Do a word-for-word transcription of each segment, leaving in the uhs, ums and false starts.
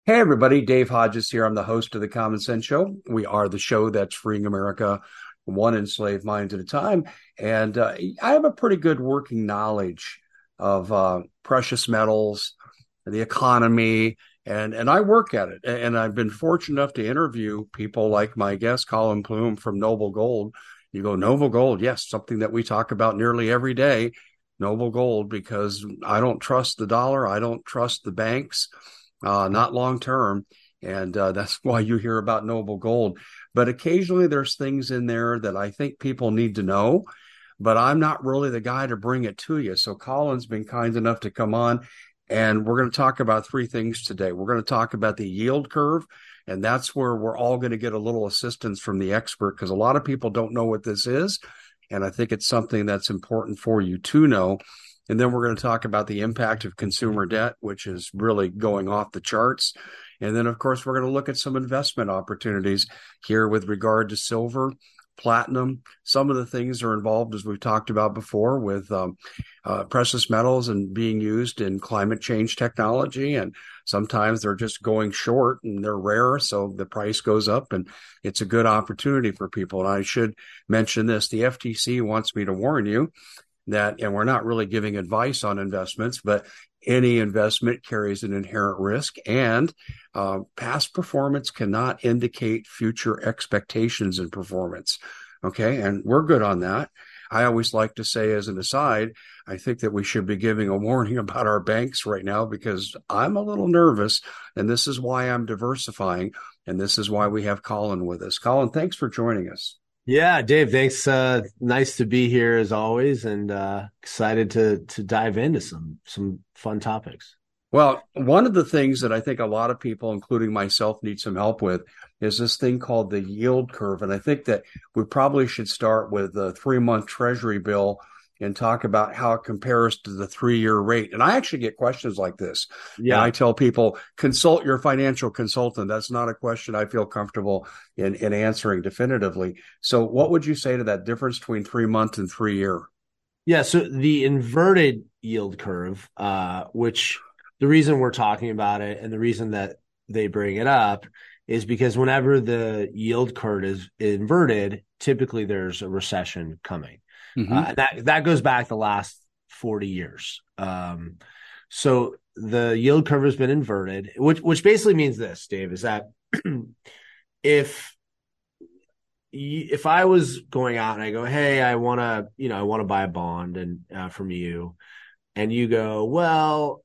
Hey, everybody. Dave Hodges here. I'm the host of the Common Sense Show. We are the show that's freeing America one enslaved mind at a time. And uh, I have a pretty good working knowledge of uh, precious metals, the economy, and, and I work at it. And I've been fortunate enough to interview people like my guest, Colin Plume from Noble Gold. You go, Noble Gold, yes, something that we talk about nearly every day, Noble Gold, because I don't trust the dollar. I don't trust the banks. Uh, not long term. And uh, that's why you hear about Noble Gold. But occasionally there's things in there that I think people need to know, but I'm not really the guy to bring it to you. So Colin's been kind enough to come on, and we're going to talk about three things today. We're going to talk about the yield curve, and that's where we're all going to get a little assistance from the expert, because a lot of people don't know what this is. And I think it's something that's important for you to know. And then we're going to talk about the impact of consumer debt, which is really going off the charts. And then, of course, we're going to look at some investment opportunities here with regard to silver, platinum. Some of the things are involved, as we've talked about before, with um, uh, precious metals and being used in climate change technology. And sometimes they're just going short and they're rare, so the price goes up, and it's a good opportunity for people. And I should mention this. The F T C wants me to warn you that, and we're not really giving advice on investments, but any investment carries an inherent risk, and uh, past performance cannot indicate future expectations in performance. Okay. And we're good on that. I always like to say, as an aside, I think that we should be giving a warning about our banks right now, because I'm a little nervous, and this is why I'm diversifying. And this is why we have Colin with us. Colin, thanks for joining us. Yeah, Dave, thanks. Uh, nice to be here as always, and uh, excited to to dive into some some fun topics. Well, one of the things that I think a lot of people, including myself, need some help with is this thing called the yield curve. And I think that we probably should start with the three-month Treasury bill and talk about how it compares to the three-year rate. And I actually get questions like this. Yeah. And I tell people, consult your financial consultant. That's not a question I feel comfortable in, in answering definitively. So what would you say to that difference between three-month and three-year? Yeah, so the inverted yield curve, uh, which the reason we're talking about it and the reason that they bring it up is because whenever the yield curve is inverted, typically there's a recession coming. Mm-hmm. Uh, that that goes back the last forty years. Um, so the yield curve has been inverted, which which basically means this, Dave, is that if if I was going out and I go, hey, I want to, you know, I want to buy a bond and uh, from you, and you go, well,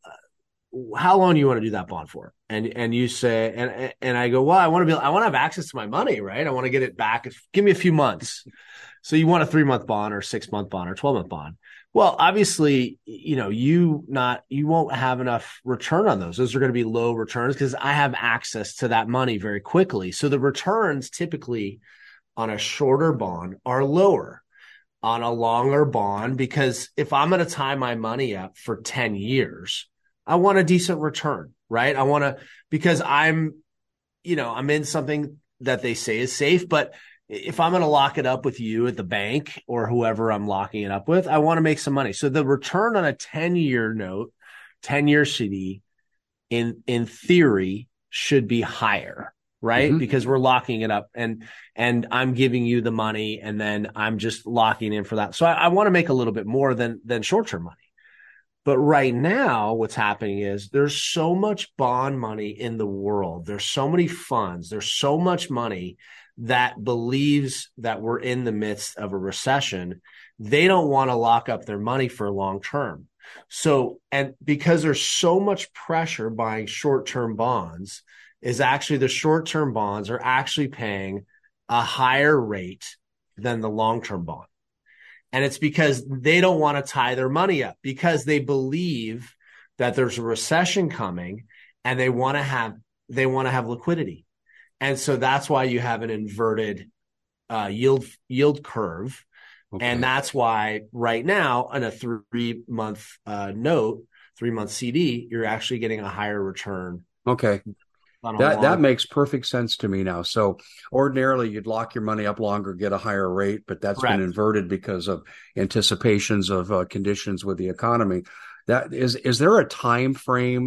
how long do you want to do that bond for? And and you say, and and I go, well, I want to be, I want to have access to my money, right? I want to get it back. Give me a few months. So you want a three month bond or six month bond or twelve month bond. Well, obviously, you know, you not, you won't have enough return on those. Those are going to be low returns because I have access to that money very quickly. So the returns typically on a shorter bond are lower on a longer bond, because if I'm going to tie my money up for ten years, I want a decent return, right? I want to, because I'm, you know, I'm in something that they say is safe, but if I'm going to lock it up with you at the bank or whoever I'm locking it up with, I want to make some money. So the return on a ten-year note, ten-year C D, in in theory, should be higher, right? Mm-hmm. Because we're locking it up, and and I'm giving you the money, and then I'm just locking in for that. So I, I want to make a little bit more than than short-term money. But right now, what's happening is there's so much bond money in the world. There's so many funds. There's so much money that believes that we're in the midst of a recession. They don't want to lock up their money for long term. So, and because there's so much pressure buying short-term bonds, is actually the short-term bonds are actually paying a higher rate than the long-term bond. And it's because they don't want to tie their money up, because they believe that there's a recession coming and they want to have, they want to have liquidity. And so that's why you have an inverted uh, yield yield curve. Okay. And that's why right now on a three month uh, note, three month C D, you're actually getting a higher return. Okay. That that makes perfect sense to me now. So ordinarily you'd lock your money up longer, get a higher rate, but that's Correct. Been inverted because of anticipations of uh, conditions with the economy. That is, is there a time frame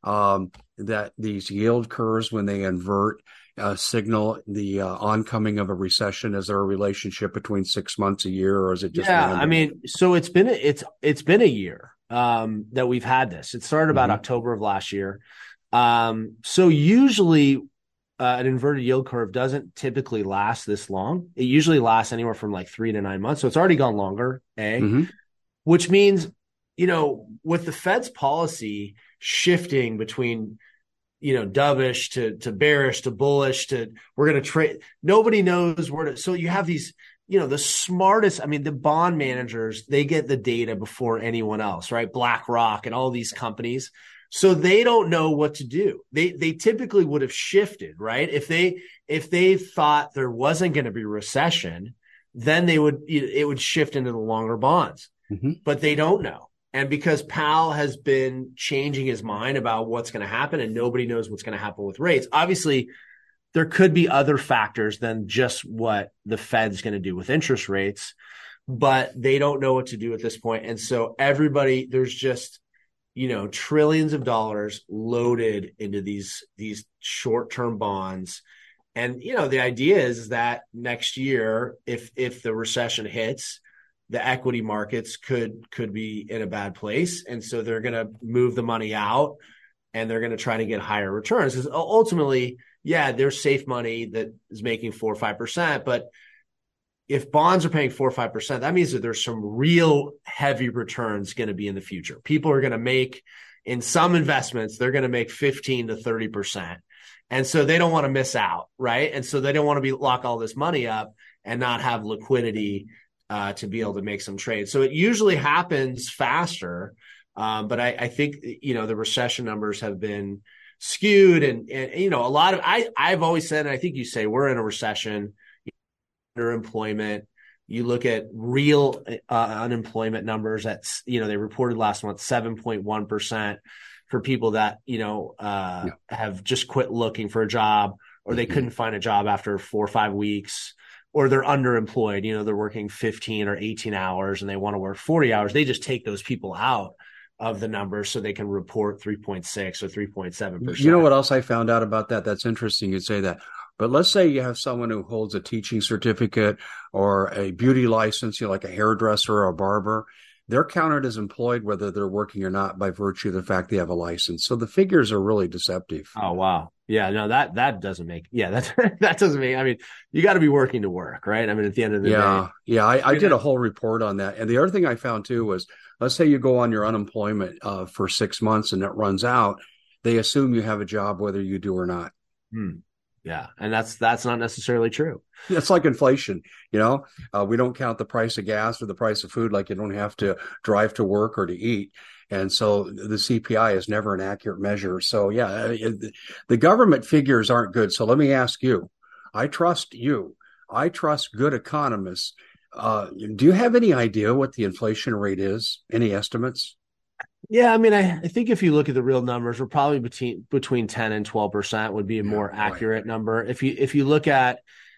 um, that these yield curves, when they invert, uh, signal the uh, oncoming of a recession? Is there a relationship between six months, a year, or is it just Yeah, I random? mean, so it's been it's it's been a year um, that we've had this. It started about Mm-hmm. October of last year. Um, so usually uh, an inverted yield curve doesn't typically last this long. It usually lasts anywhere from like three to nine months. So it's already gone longer, A, Mm-hmm. which means, you know, with the Fed's policy shifting between, you know, dovish to to bearish to bullish to we're going to trade. Nobody knows where to. So you have these, you know, the smartest. I mean, the bond managers, they get the data before anyone else, right? BlackRock and all these companies. So they don't know what to do. They they typically would have shifted, right? If they if they thought there wasn't going to be a recession, then they would it would shift into the longer bonds. Mm-hmm. But they don't know. And because Powell has been changing his mind about what's going to happen and nobody knows what's going to happen with rates, obviously there could be other factors than just what the Fed's going to do with interest rates, but they don't know what to do at this point. And so everybody, there's just, you know, trillions of dollars loaded into these, these short-term bonds. And, you know, the idea is that next year, if, if the recession hits, the equity markets could could be in a bad place. And so they're going to move the money out and they're going to try to get higher returns. Because ultimately, yeah, there's safe money that is making four or five percent. But if bonds are paying four or five percent, that means that there's some real heavy returns going to be in the future. People are going to make, in some investments, they're going to make fifteen to thirty percent. And so they don't want to miss out, right? And so they don't want to be lock all this money up and not have liquidity Uh, to be able to make some trades. So it usually happens faster. Um, but I, I think, you know, the recession numbers have been skewed and, and, you know, a lot of, I, I've always said, and I think you say we're in a recession, underemployment. You look at real uh, unemployment numbers that's, you know, they reported last month, seven point one percent for people that, you know, uh, yeah. have just quit looking for a job or they mm-hmm. couldn't find a job after four or five weeks. Or they're underemployed, you know, they're working fifteen or eighteen hours and they want to work forty hours. They just take those people out of the numbers so they can report three point six or three point seven percent. You know what else I found out about that? That's interesting you say that. But let's say you have someone who holds a teaching certificate or a beauty license, you know, like a hairdresser or a barber. They're counted as employed whether they're working or not by virtue of the fact they have a license. So the figures are really deceptive. Oh, wow. Yeah, no, that that doesn't make, yeah, that, that doesn't make, I mean, you got to be working to work, right? I mean, at the end of the yeah, day. Yeah, yeah, I, I did a whole report on that. And the other thing I found too was, let's say you go on your unemployment uh, for six months and it runs out. They assume you have a job whether you do or not. Hmm. Yeah, and that's that's not necessarily true. It's like inflation, you know. Uh, we don't count the price of gas or the price of food like you don't have to drive to work or to eat. And so the C P I is never an accurate measure. So, yeah, it, the government figures aren't good. So let me ask you, I trust you. I trust good economists. Uh, do you have any idea what the inflation rate is? Any estimates? Yeah, I mean, I, I think if you look at the real numbers, we're probably between between ten and twelve percent would be a more yeah, accurate right. number. If you if you look at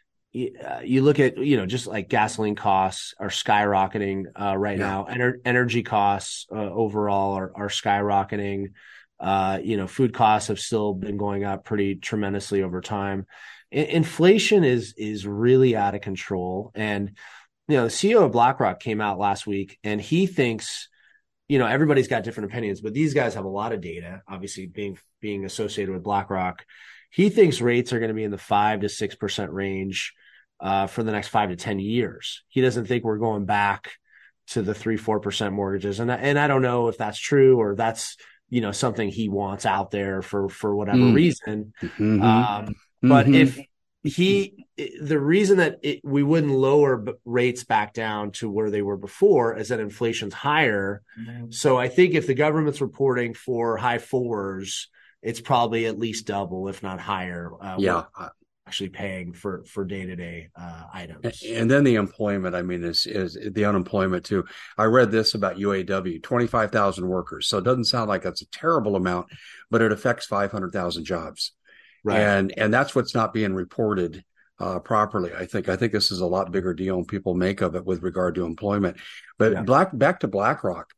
uh, you look at you know just like gasoline costs are skyrocketing uh, right yeah. now. Ener- energy costs uh, overall are, are skyrocketing. Uh, you know, food costs have still been going up pretty tremendously over time. I- inflation is is really out of control. And you know, the C E O of BlackRock came out last week, and he thinks. You know, everybody's got different opinions, but these guys have a lot of data, obviously being being associated with BlackRock. He thinks rates are going to be in the five to six percent range uh, for the next five to ten years. He doesn't think we're going back to the three, four percent mortgages. And, and I don't know if that's true or that's, you know, something he wants out there for, for whatever mm. reason. Mm-hmm. Um, but mm-hmm. if he, the reason that it, we wouldn't lower rates back down to where they were before is that inflation's higher. Mm-hmm. So I think if the government's reporting for high fours, it's probably at least double, if not higher. Uh, yeah. Actually paying for, for day-to-day uh, items. And then the employment, I mean, is, is the unemployment too. I read this about U A W, twenty-five thousand workers. So it doesn't sound like that's a terrible amount, but it affects five hundred thousand jobs. Right. And and that's what's not being reported uh, properly. I think I think this is a lot bigger deal, and people make of it with regard to employment. But yeah. black back to BlackRock,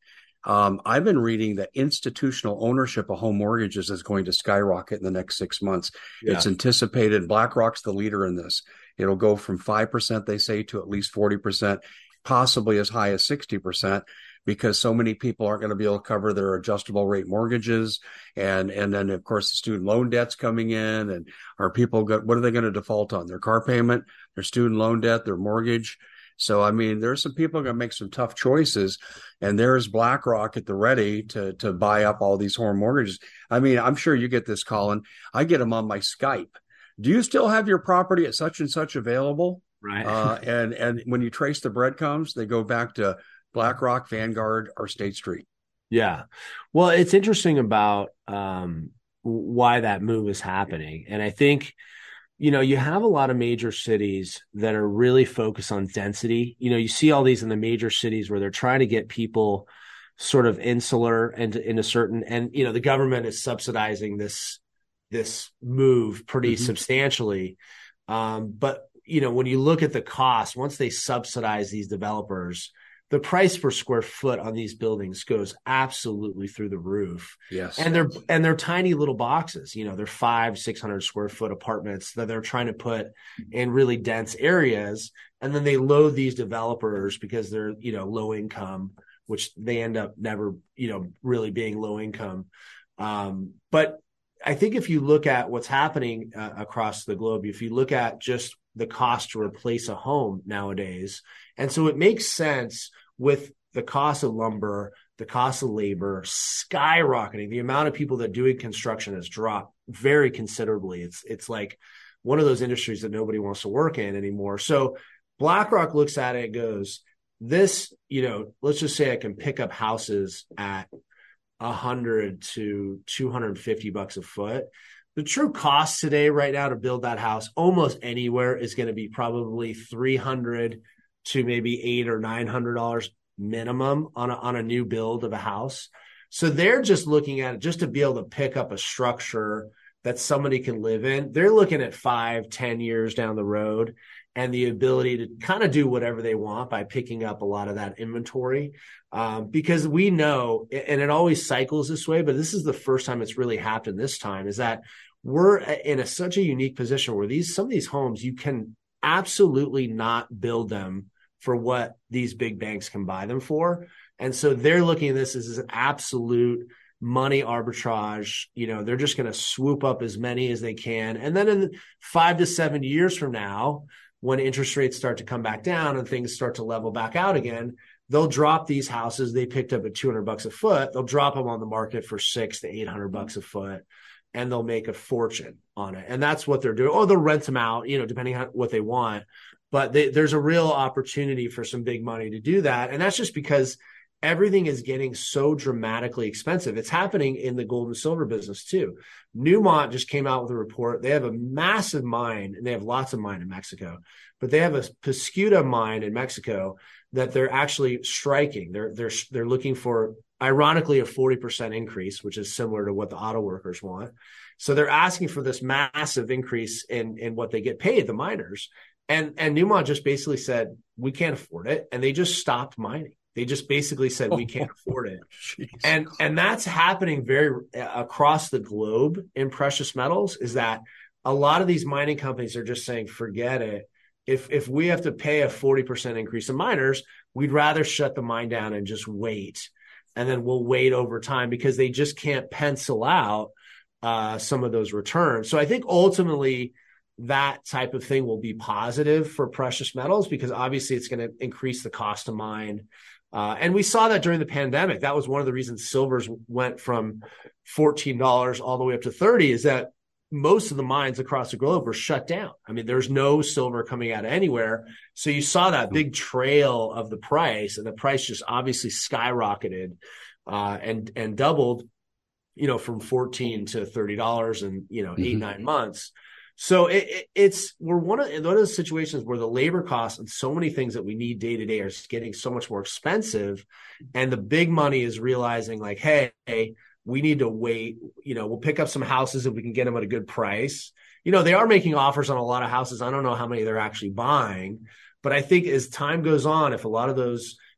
Um, I've been reading that institutional ownership of home mortgages is going to skyrocket in the next six months. Yeah. It's anticipated. BlackRock's the leader in this. It'll go from five percent, they say, to at least forty percent, possibly as high as sixty percent, because so many people aren't going to be able to cover their adjustable rate mortgages. And, and then, of course, the student loan debt's coming in. And are people, go, what are they going to default on? Their car payment, their student loan debt, their mortgage. So, I mean, there's some people going to make some tough choices, and there's BlackRock at the ready to to buy up all these home mortgages. I mean, I'm sure you get this, Colin. I get them on my Skype. Do you still have your property at such and such available? Right. Uh, and and when you trace the breadcrumbs, they go back to BlackRock, Vanguard, or State Street. Yeah. Well, it's interesting about um, why that move is happening. And I think, you know, you have a lot of major cities that are really focused on density. You know, you see all these in the major cities where they're trying to get people sort of insular and in a certain, and, you know, the government is subsidizing this, this move pretty mm-hmm. substantially. Um, but, you know, when you look at the cost, once they subsidize these developers, the price per square foot on these buildings goes absolutely through the roof. Yes. And they're, and they're tiny little boxes, you know, they're five, six hundred square foot apartments that they're trying to put in really dense areas. And then they load these developers because they're, you know, low income, which they end up never, you know, really being low income. Um, but I think if you look at what's happening uh, across the globe, if you look at just the cost to replace a home nowadays. And so it makes sense with the cost of lumber, the cost of labor skyrocketing. The amount of people that doing construction has dropped very considerably. It's, it's like one of those industries that nobody wants to work in anymore. So BlackRock looks at it and goes, this, you know, let's just say I can pick up houses at a hundred to two hundred fifty bucks a foot. The true cost today, right now, to build that house almost anywhere is going to be probably three hundred to maybe eight or nine hundred dollars minimum on a, on a new build of a house. So they're just looking at it just to be able to pick up a structure that somebody can live in. They're looking at five, ten years down the road and the ability to kind of do whatever they want by picking up a lot of that inventory. Um, because we know, and it always cycles this way, but this is the first time it's really happened this time, is that we're in a, such a unique position where these, some of these homes, you can absolutely not build them for what these big banks can buy them for. And so they're looking at this as an absolute money arbitrage. You know, they're just going to swoop up as many as they can. And then in five to seven years from now, when interest rates start to come back down and things start to level back out again, they'll drop these houses they picked up at two hundred bucks a foot. They'll drop them on the market for six to eight hundred bucks a foot, and they'll make a fortune on it. And that's what they're doing. Or they'll rent them out, you know, depending on what they want. But they, there's a real opportunity for some big money to do that. And that's just because everything is getting so dramatically expensive. It's happening in the gold and silver business too. Newmont just came out with a report. They have a massive mine, and they have lots of mine in Mexico, but they have a Pesquita mine in Mexico that they're actually striking. They're, they're, they're looking for, ironically, a forty percent increase, which is similar to what the auto workers want. So they're asking for this massive increase in, in what they get paid, the miners. And, and Newmont just basically said, we can't afford it. And they just stopped mining. They just basically said, we can't afford it. And, and that's happening very uh, across the globe in precious metals, is that a lot of these mining companies are just saying, forget it. If, if we have to pay a forty percent increase in miners, we'd rather shut the mine down and just wait. And then we'll wait over time, because they just can't pencil out uh, some of those returns. So I think ultimately that type of thing will be positive for precious metals, because obviously it's going to increase the cost to mine. Uh, and we saw that during the pandemic. That was one of the reasons silvers went from fourteen dollars all the way up to thirty, is that most of the mines across the globe were shut down. I mean, there's no silver coming out of anywhere. So you saw that big trail of the price, and the price just obviously skyrocketed uh, and, and doubled, you know, from fourteen to thirty dollars in, you know, eight, mm-hmm. nine months. So it, it, it's, we're one of, one of those situations where the labor costs and so many things that we need day to day are getting so much more expensive. And the big money is realizing, like, hey, we need to wait. You know, we'll pick up some houses if we can get them at a good price. You know, they are making offers on a lot of houses. I don't know how many they're actually buying, but I think as time goes on, if a lot of those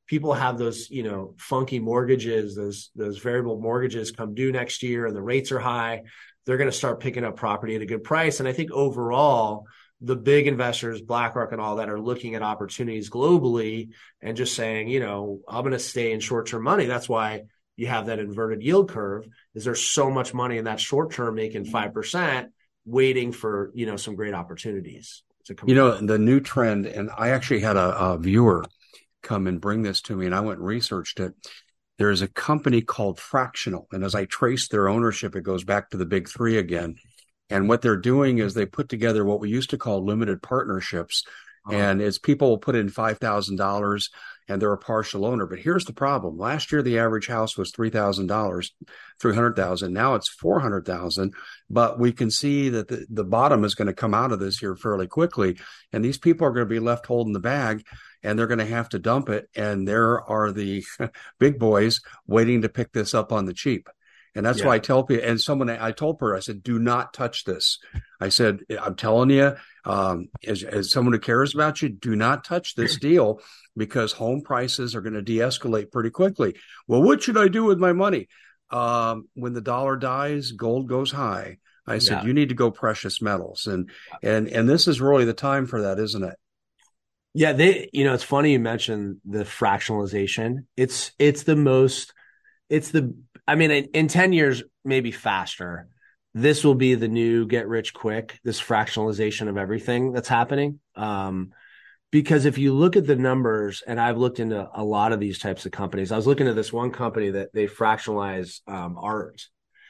people have those, you know, funky mortgages, those those variable mortgages come due next year and the rates are high, they're going to start picking up property at a good price. And I think overall, the big investors, BlackRock and all that, are looking at opportunities globally and just saying, you know, I'm going to stay in short-term money. That's why you have that inverted yield curve, is there's so much money in that short term making five percent waiting for, you know, some great opportunities to come. You know, the new trend, and I actually had a, a viewer come and bring this to me, and I went and researched it. There is a company called Fractional, and as I traced their ownership, it goes back to the big three again. And what they're doing is they put together what we used to call limited partnerships. Uh-huh. And it's people will put in five thousand dollars and they're a partial owner. But here's the problem. Last year, the average house was three thousand dollars, three hundred thousand dollars. Now it's four hundred thousand dollars. But we can see that the, the bottom is going to come out of this here fairly quickly. And these people are going to be left holding the bag, and they're going to have to dump it. And there are the big boys waiting to pick this up on the cheap. And that's yeah. why I tell people, and someone, I told her, I said, do not touch this. I said, I'm telling you, um, as, as someone who cares about you, do not touch this deal, because home prices are going to de-escalate pretty quickly. Well, what should I do with my money? Um, when the dollar dies, gold goes high. I said, yeah. you need to go precious metals. And, and, and this is really the time for that, isn't it? Yeah. They, you know, it's funny you mentioned the fractionalization. It's, it's the most, it's the, I mean, in, in ten years, maybe faster, this will be the new get rich quick, this fractionalization of everything that's happening. Um, because if you look at the numbers, and I've looked into a lot of these types of companies, I was looking at this one company that they fractionalize um, art.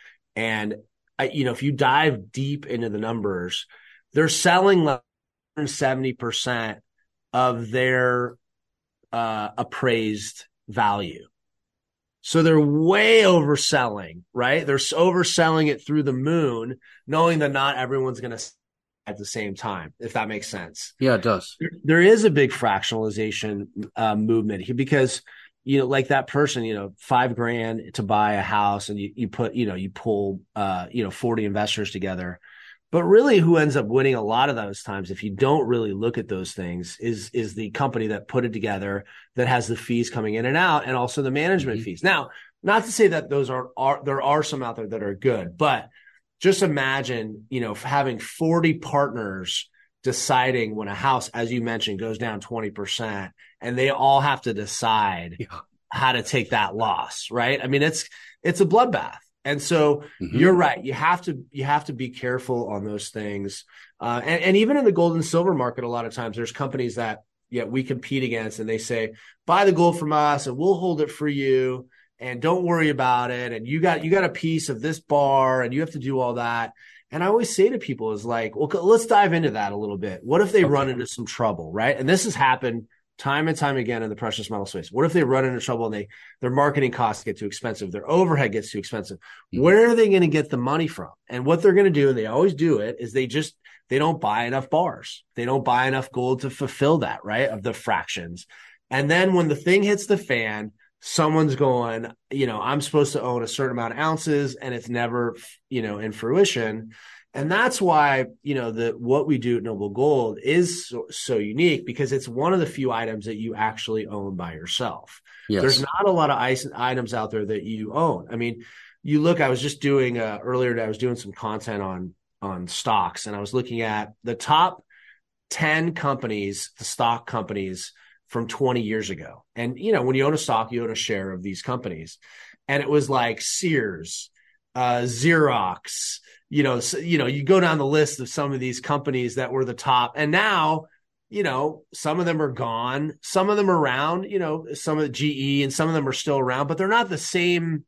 And, I, you know, if you dive deep into the numbers, they're selling like seventy percent of their uh, appraised value. So they're way overselling, right? They're overselling it through the moon, knowing that not everyone's going to at the same time, if that makes sense. Yeah, it does. There, there is a big fractionalization uh, movement here, because, you know, like that person, you know, five grand to buy a house, and you, you put, you know, you pull, uh, you know, forty investors together. But really, who ends up winning a lot of those times, if you don't really look at those things, is is the company that put it together, that has the fees coming in and out, and also the management mm-hmm. fees. Now, not to say that those are, are there are some out there that are good, but just imagine, you know, having forty partners deciding when a house, as you mentioned, goes down twenty percent, and they all have to decide yeah. how to take that loss, right? I mean, it's it's a bloodbath. And so mm-hmm. you're right. You have to you have to be careful on those things. Uh, and, and even in the gold and silver market, a lot of times there's companies that yeah, we compete against, and they say, buy the gold from us and we'll hold it for you, and don't worry about it. And you got you got a piece of this bar, and you have to do all that. And I always say to people is like, well, let's dive into that a little bit. What if they okay. run into some trouble, right? And this has happened time and time again in the precious metal space. What if they run into trouble and they their marketing costs get too expensive, their overhead gets too expensive? Mm-hmm. Where are they going to get the money from? And what they're going to do, and they always do it, is they just they don't buy enough bars. They don't buy enough gold to fulfill that, right, of the fractions. And then when the thing hits the fan, someone's going, you know, I'm supposed to own a certain amount of ounces, and it's never, you know, in fruition. And that's why, you know, the what we do at Noble Gold is so, so unique, because it's one of the few items that you actually own by yourself. Yes. There's not a lot of ice, items out there that you own. I mean, you look, I was just doing uh, earlier today, I was doing some content on on stocks, and I was looking at the top ten companies, the stock companies from twenty years ago. And, you know, when you own a stock, you own a share of these companies. And it was like Sears, uh, Xerox, you know, so, you know, you go down the list of some of these companies that were the top, and now, you know, some of them are gone, some of them are around, you know, some of the G E, and some of them are still around, but they're not the same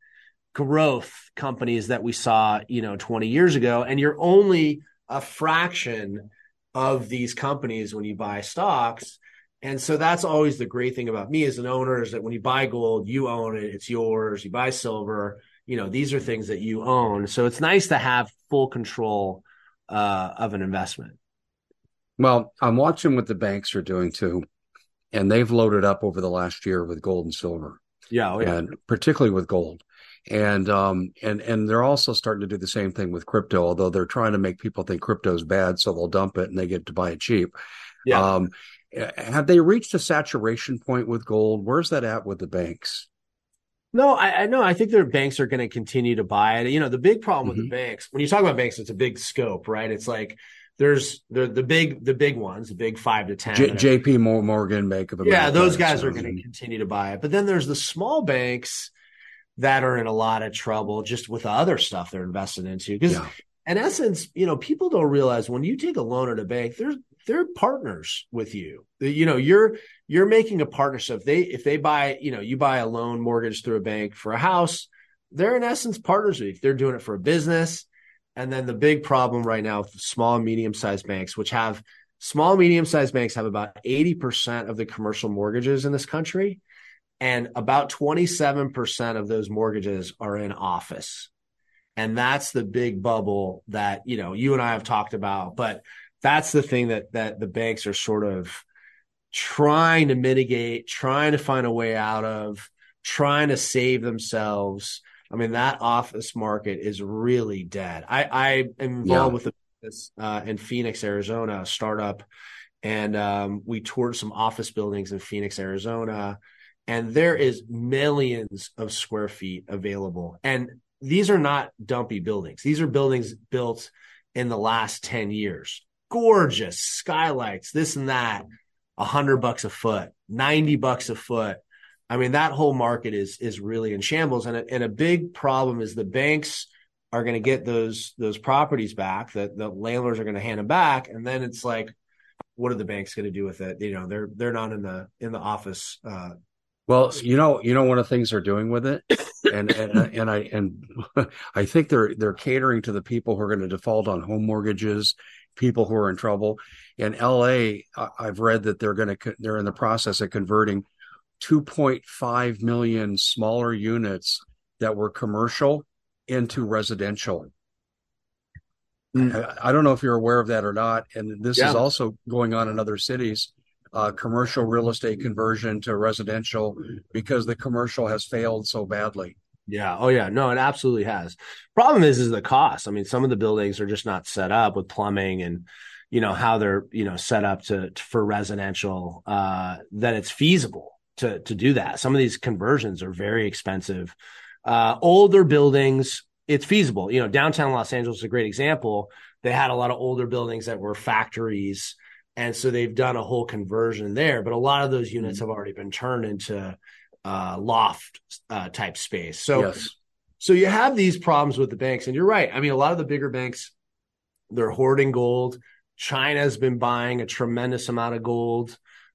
growth companies that we saw, you know, twenty years ago. And you're only a fraction of these companies when you buy stocks. And so that's always the great thing about me as an owner, is that when you buy gold, you own it, it's yours. You buy silver, you know, these are things that you own. So it's nice to have full control uh, of an investment. Well, I'm watching what the banks are doing too, and they've loaded up over the last year with gold and silver. Yeah, oh yeah. And particularly with gold. And um and and they're also starting to do the same thing with crypto, although they're trying to make people think crypto is bad, so they'll dump it and they get to buy it cheap. Yeah. Um, Have they reached a saturation point with gold? Where's that at with the banks? No, I, I know. I think their banks are going to continue to buy it. You know, the big problem with Mm-hmm. the banks, when you talk about banks, it's a big scope, right? It's like there's the the big the big ones, the big five to ten. J- that are, J P Morgan, Bank of yeah, America. those guys so, are going to continue to buy it. But then there's the small banks that are in a lot of trouble just with the other stuff they're invested into. Because yeah, in essence, you know, people don't realize when you take a loan at a bank, they're they're partners with you. You know, you're you're making a partnership. If they if they buy, you know, you buy a loan mortgage through a bank for a house, they're in essence partners with you. They're doing it for a business. And then the big problem right now with small and medium-sized banks, which have small, medium-sized banks have about eighty percent of the commercial mortgages in this country. And about twenty-seven percent of those mortgages are in office. And that's the big bubble that, you know, you and I have talked about. But that's the thing that that the banks are sort of trying to mitigate, trying to find a way out of, trying to save themselves. I mean, that office market is really dead. I, I am involved yeah. with a business uh, in Phoenix, Arizona, a startup, and um, we toured some office buildings in Phoenix, Arizona, and there is millions of square feet available. And these are not dumpy buildings. These are buildings built in the last ten years. Gorgeous skylights, this and that, a hundred bucks a foot, ninety bucks a foot. I mean, that whole market is is really in shambles. And a, and a big problem is the banks are going to get those those properties back, that the landlords are going to hand them back. And then it's like, what are the banks going to do with it? You know, they're they're not in the in the office. Uh, Well, you know, you know, one of the things they're doing with it, and and and I and I think they're they're catering to the people who are going to default on home mortgages, people who are in trouble. In L A, I've read that they're going to they're in the process of converting two point five million smaller units that were commercial into residential. Mm. I, I don't know if you're aware of that or not, and this yeah. is also going on in other cities. Uh, commercial real estate conversion to residential because the commercial has failed so badly. Yeah. Oh, yeah. No, it absolutely has. Problem is, is the cost. I mean, some of the buildings are just not set up with plumbing and, you know, how they're, you know, set up to, to for residential, uh, that it's feasible to to do that. Some of these conversions are very expensive. Uh, older buildings, it's feasible. You know, downtown Los Angeles is a great example. They had a lot of older buildings that were factories. And so they've done a whole conversion there, but a lot of those units have already been turned into uh, loft uh, type space. So, yes. so you have these problems with the banks, and you're right. I mean, a lot of the bigger banks, they're hoarding gold. China's been buying a tremendous amount of gold.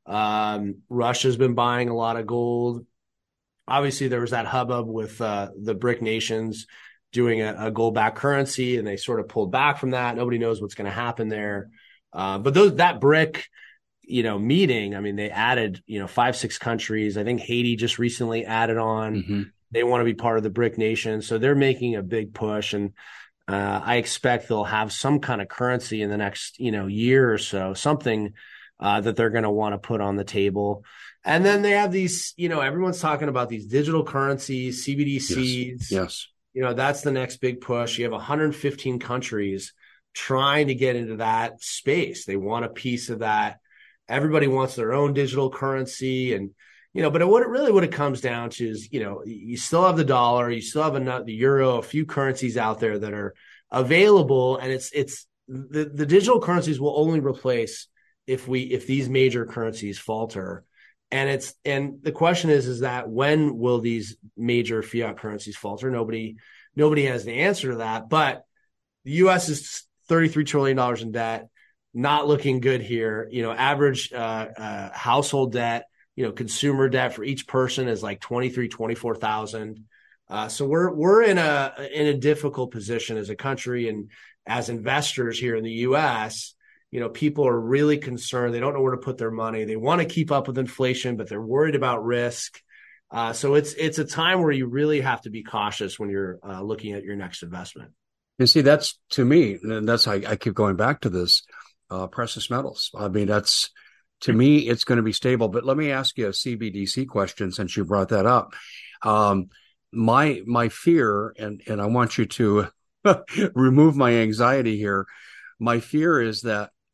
Um, Russia's been buying a lot of gold. Obviously, there was that hubbub with uh, the BRIC nations doing a, a gold-backed currency, and they sort of pulled back from that. Nobody knows what's going to happen there. Uh, but those that BRIC, you know, meeting, I mean, they added, you know, five, six countries. I think Haiti just recently added on. Mm-hmm. They want to be part of the BRIC nation. So they're making a big push. And uh, I expect they'll have some kind of currency in the next, you know, year or so, something uh, that they're going to want to put on the table. And then they have these, you know, everyone's talking about these digital currencies, C B D Cs. Yes. yes. You know, that's the next big push. You have one hundred fifteen countries trying to get into that space. They want a piece of that. Everybody wants their own digital currency. And, you know, but what it really, what it comes down to is, you know, you still have the dollar, you still have a, the euro, a few currencies out there that are available. And it's, it's the, the digital currencies will only replace if we, if these major currencies falter. And it's, and the question is, is that when will these major fiat currencies falter? Nobody, nobody has the answer to that, but the U S is thirty-three trillion dollars in debt, not looking good here. You know, average uh, uh, household debt, you know, consumer debt for each person is like twenty-three, twenty-four thousand. Uh, so we're we're in a in a difficult position as a country, and as investors here in the U S, you know, people are really concerned. They don't know where to put their money. They want to keep up with inflation, but they're worried about risk. Uh, so it's it's a time where you really have to be cautious when you're uh, looking at your next investment. You see, that's to me, and that's I, I keep going back to this, uh, precious metals. I mean, that's to me, it's going to be stable. But let me ask you a C B D C question since you brought that up. Um, my my fear, and and I want you to remove my anxiety here. My fear is that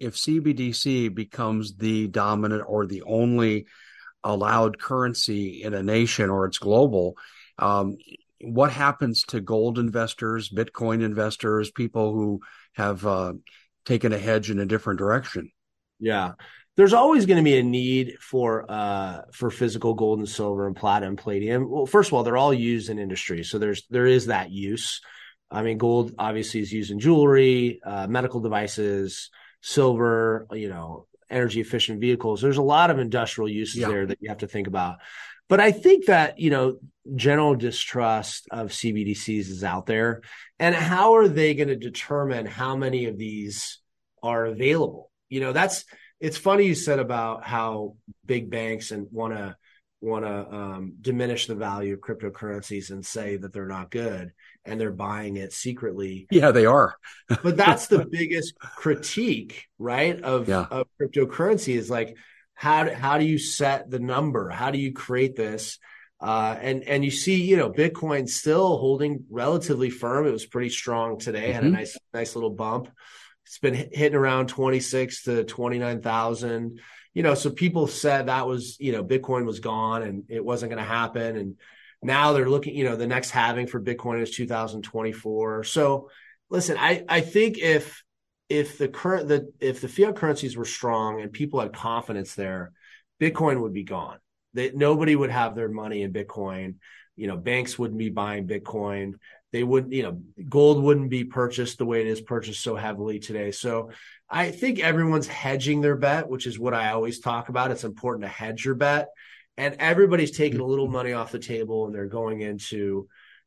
if C B D C becomes the dominant or the only allowed currency in a nation, or it's global, um, what happens to gold investors, Bitcoin investors, people who have uh, taken a hedge in a different direction? Yeah. There's always going to be a need for uh, for physical gold and silver and platinum, palladium. Well, first of all, they're all used in industry, so there's there is that use. I mean, gold obviously is used in jewelry, uh, medical devices, silver, you know, energy efficient vehicles. There's a lot of industrial uses yeah. there that you have to think about. But I think that, you know, general distrust of C B D Cs is out there. And how are they going to determine how many of these are available? You know, that's, it's funny you said about how big banks and want to want to um, diminish the value of cryptocurrencies and say that they're not good and they're buying it secretly. Yeah, they are. But that's the biggest critique, right, of, yeah. of cryptocurrency is like, how do, how do you set the number? How do you create this? Uh, and and you see, you know, Bitcoin still holding relatively firm. It was pretty strong today. Mm-hmm. Had a nice nice little bump. It's been hitting around twenty-six to twenty-nine thousand. You know, so people said that was, you know, Bitcoin was gone and it wasn't going to happen. And now they're looking, you know, the next halving for Bitcoin is two thousand twenty-four. So listen, I, I think if if the current the if the fiat currencies were strong and people had confidence there, Bitcoin would be gone. That nobody would have their money in Bitcoin. You know, banks wouldn't be buying Bitcoin. They wouldn't, you know, gold wouldn't be purchased the way it is purchased so heavily today. So I think everyone's hedging their bet, which is what I always talk about. It's important to hedge your bet. And everybody's taking a little money off the table and they're going into,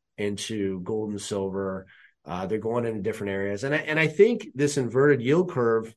into gold and silver. Uh, they're going into different areas. And I, and I think this inverted yield curve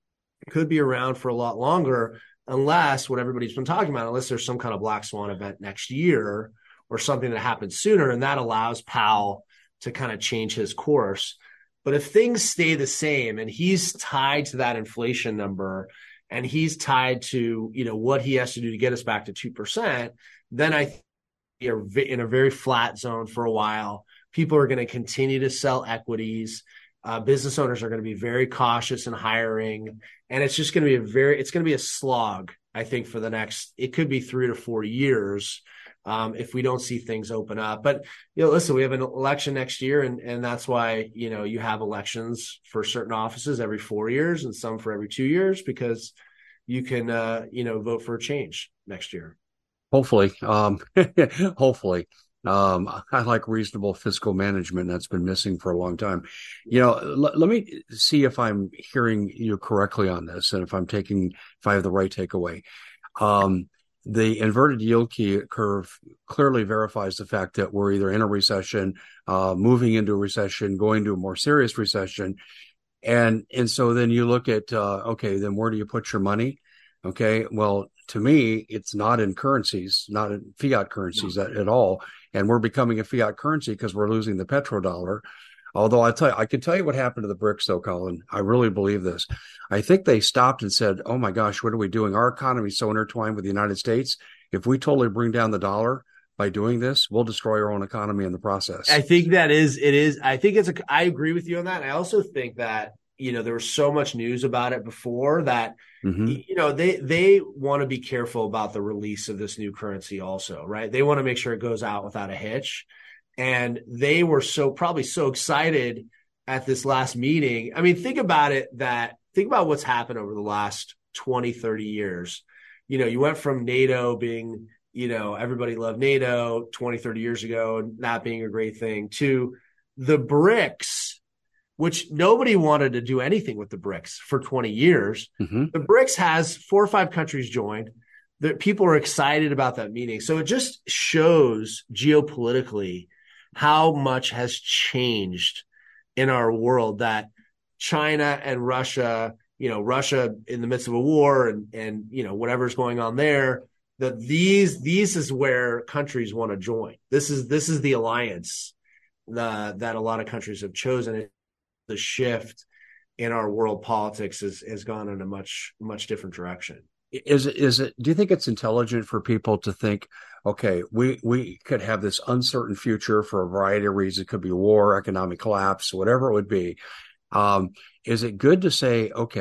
could be around for a lot longer, unless what everybody's been talking about, unless there's some kind of black swan event next year or something that happens sooner. And that allows Powell to kind of change his course. But if things stay the same and he's tied to that inflation number and he's tied to, you know, what he has to do to get us back to two percent, then I think you're in a very flat zone for a while. People are going to continue to sell equities. Uh, business owners are going to be very cautious in hiring. And it's just going to be a very, it's going to be a slog, I think, for the next, it could be three to four years um, if we don't see things open up. But, you know, listen, we have an election next year, and, and that's why, you know, you have elections for certain offices every four years and some for every two years, because you can, uh, you know, vote for a change next year. Hopefully, um, hopefully. Um, I like reasonable fiscal management. That's been missing for a long time. You know, l- let me see if I'm hearing you correctly on this, and if I'm taking, if I have the right takeaway. Um, the inverted yield key curve clearly verifies the fact that we're either in a recession, uh, moving into a recession, going to a more serious recession. And, and so then you look at, uh, okay, then where do you put your money? Okay. Well, to me, it's not in currencies, not in fiat currencies no. at, at all. And we're becoming a fiat currency because we're losing the petrodollar. Although I tell you, I can tell you what happened to the BRICS, though, Colin. I really believe this. I think they stopped and said, oh, my gosh, what are we doing? Our economy is so intertwined with the United States. If we totally bring down the dollar by doing this, we'll destroy our own economy in the process. I think that is, it is. I think it's a, I agree with you on that. I also think that, you know, there was so much news about it before that, mm-hmm. you know, they, they want to be careful about the release of this new currency also, right? They want to make sure it goes out without a hitch. And they were so probably so excited at this last meeting. I mean, think about it that think about what's happened over the last twenty, thirty years. You know, you went from NATO being, you know, everybody loved NATO twenty, thirty years ago and that being a great thing to the BRICS, which nobody wanted to do anything with the BRICS for twenty years. Mm-hmm. The BRICS has four or five countries joined. That people are excited about that meeting. So it just shows geopolitically how much has changed in our world, that China and Russia, you know, Russia in the midst of a war and, and, you know, whatever's going on there, that these, these is where countries want to join. This is, this is the alliance the, that a lot of countries have chosen. The shift in our world politics has, has gone in a much, much different direction. Is it, is it, do you think it's intelligent for people to think, okay, we, we could have this uncertain future for a variety of reasons. It could be war, economic collapse, whatever it would be. Um, is it good to say, okay,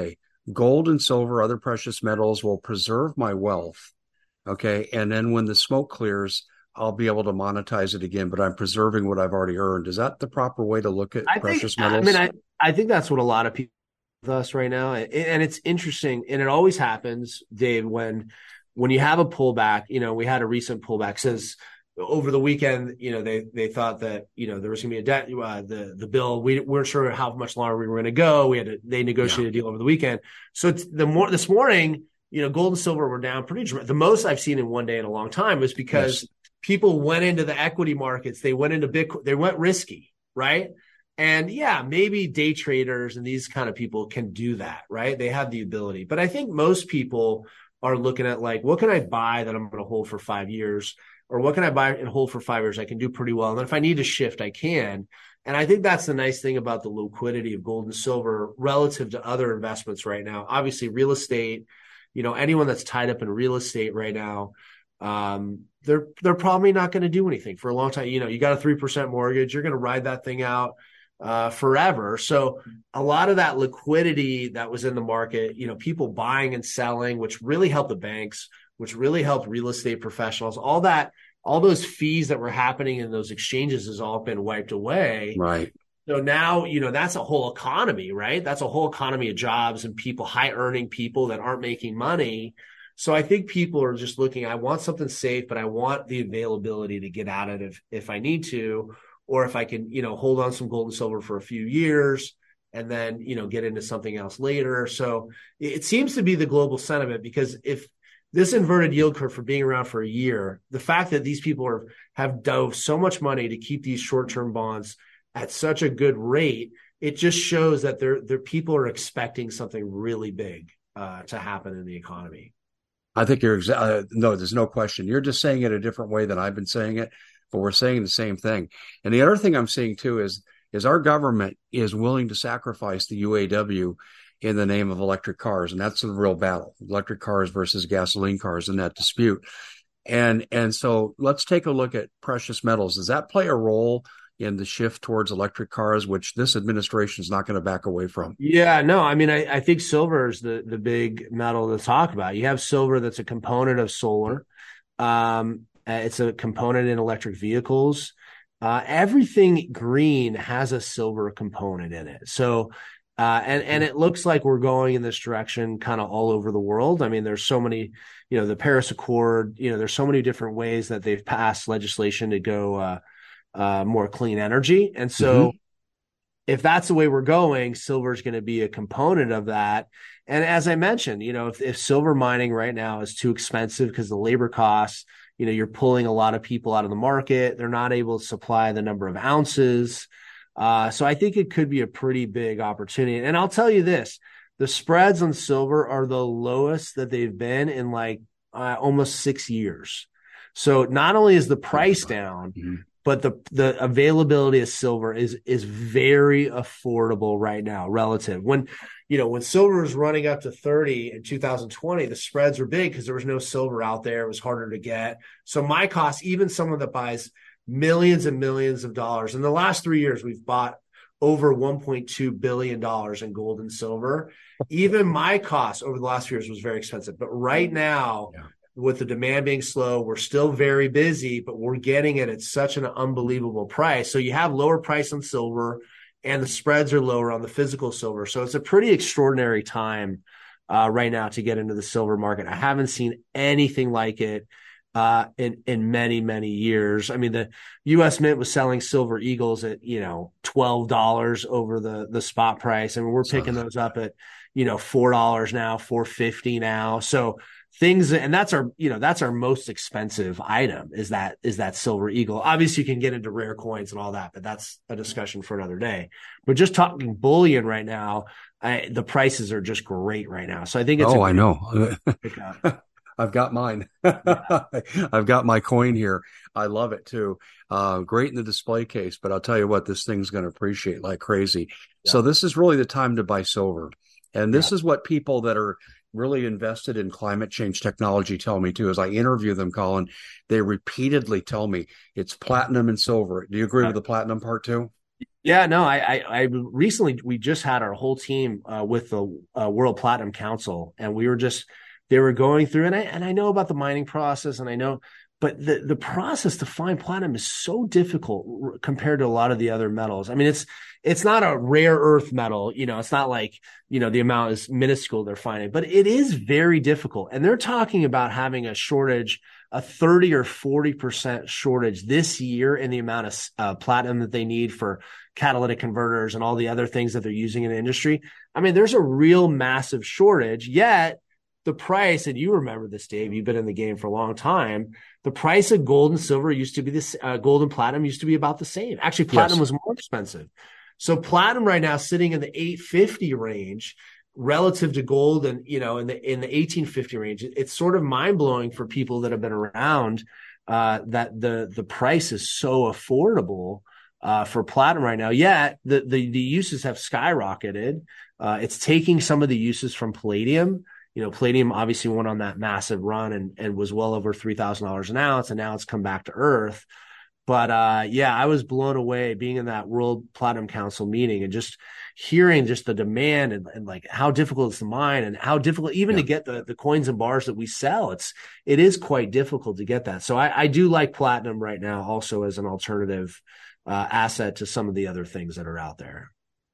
gold and silver, other precious metals will preserve my wealth. Okay. And then when the smoke clears, I'll be able to monetize it again, but I'm preserving what I've already earned. Is that the proper way to look at I think, precious I metals? mean, I, I think that's what a lot of people with us right now. And, and it's interesting. And it always happens, Dave, when, when you have a pullback, you know, we had a recent pullback since over the weekend, you know, they, they thought that, you know, there was going to be a debt, uh, the, the bill, we weren't sure how much longer we were going to go. We had to, they negotiated yeah. a deal over the weekend. So it's the more this morning, you know, gold and silver were down pretty dramatic. The most I've seen in one day in a long time was because yes. people went into the equity markets. They went into Bitcoin. They went risky, right? And yeah, maybe day traders and these kind of people can do that, right? They have the ability. But I think most people are looking at like, what can I buy that I'm going to hold for five years? Or what can I buy and hold for five years? I can do pretty well. And then if I need to shift, I can. And I think that's the nice thing about the liquidity of gold and silver relative to other investments right now. Obviously, real estate, you know, anyone that's tied up in real estate right now, um, they're they're probably not going to do anything for a long time. You know, you got a three percent mortgage, you're going to ride that thing out uh, forever. So a lot of that liquidity that was in the market, you know, people buying and selling, which really helped the banks, which really helped real estate professionals, all that, all those fees that were happening in those exchanges has all been wiped away. Right. So now, you know, that's a whole economy, right? That's a whole economy of jobs and people, high earning people that aren't making money. So I think people are just looking, I want something safe, but I want the availability to get at it if, if I need to, or if I can, you know, hold on some gold and silver for a few years and then, you know, get into something else later. So it seems to be the global sentiment, because if this inverted yield curve for being around for a year, the fact that these people are, have dove so much money to keep these short-term bonds at such a good rate, it just shows that their their people are expecting something really big uh, to happen in the economy. I think you're exa- uh, no, there's no question. You're just saying it a different way than I've been saying it, but we're saying the same thing. And the other thing I'm seeing too is is our government is willing to sacrifice the U A W in the name of electric cars, and that's the real battle: electric cars versus gasoline cars in that dispute. And and so let's take a look at precious metals. Does that play a role in the shift towards electric cars, which this administration is not going to back away from? Yeah, no, I mean, I, I think silver is the, the big metal to talk about. You have silver that's a component of solar. Um, it's a component in electric vehicles. Uh, everything green has a silver component in it. So, uh, and, and it looks like we're going in this direction kind of all over the world. I mean, there's so many, you know, the Paris Accord, you know, there's so many different ways that they've passed legislation to go, uh, uh, more clean energy. And so mm-hmm. if that's the way we're going, silver is going to be a component of that. And as I mentioned, you know, if, if silver mining right now is too expensive because the labor costs, you know, you're pulling a lot of people out of the market. They're not able to supply the number of ounces. Uh, so I think it could be a pretty big opportunity. And I'll tell you this, the spreads on silver are the lowest that they've been in like uh, almost six years. So not only is the price down, mm-hmm. but the, the availability of silver is, is very affordable right now relative. When, you know, when silver was running up to thirty in two thousand twenty, the spreads were big because there was no silver out there. It was harder to get. So my cost, even someone that buys millions and millions of dollars, in the last three years, we've bought over one point two billion dollars in gold and silver. Even my cost over the last few years was very expensive. But right now, yeah. with the demand being slow, we're still very busy, but we're getting it at such an unbelievable price. So you have lower price on silver and the spreads are lower on the physical silver. So it's a pretty extraordinary time uh, right now to get into the silver market. I haven't seen anything like it uh, in, in many, many years. I mean, the U S Mint was selling silver eagles at, you know, twelve dollars over the, the spot price. I mean, we're picking those up at, you know, four dollars now, four fifty now. So things, and that's our, you know, that's our most expensive item is that, is that silver eagle. Obviously you can get into rare coins and all that, but that's a discussion for another day. But just talking bullion right now, I, the prices are just great right now. So I think it's, oh, I know. I've got mine. Yeah. I've got my coin here. I love it too. Uh, great in the display case, but I'll tell you what, this thing's going to appreciate like crazy. Yeah. So this is really the time to buy silver. And this yeah. is what people that are really invested in climate change technology tell me too. As I interview them, Colin, they repeatedly tell me it's platinum and silver. Do you agree yeah. with the platinum part too? Yeah, no, I, I, I recently, we just had our whole team uh, with the uh, World Platinum Council, and we were just, they were going through, and I, and I know about the mining process, and I know, but the, the process to find platinum is so difficult compared to a lot of the other metals. I mean, it's, it's not a rare earth metal, you know, it's not like, you know, the amount is minuscule they're finding, but it is very difficult. And they're talking about having a shortage, a thirty or forty percent shortage this year in the amount of uh, platinum that they need for catalytic converters and all the other things that they're using in the industry. I mean, there's a real massive shortage, yet the price, and you remember this, Dave, you've been in the game for a long time. The price of gold and silver used to be this, uh, gold and platinum used to be about the same. Actually, platinum yes. was more expensive. So platinum right now sitting in the eight fifty range relative to gold, and, you know, in the, in the eighteen fifty range. It's sort of mind blowing for people that have been around, uh, that the, the price is so affordable, uh, for platinum right now. Yet the, the, the uses have skyrocketed. Uh, it's taking some of the uses from palladium. You know, palladium obviously went on that massive run and, and was well over three thousand dollars an ounce, and now it's come back to earth. But uh, yeah, I was blown away being in that World Platinum Council meeting and just hearing just the demand and, and like how difficult it's to mine and how difficult even yeah. to get the, the coins and bars that we sell. It's, it is quite difficult to get that. So I, I do like platinum right now also as an alternative uh, asset to some of the other things that are out there.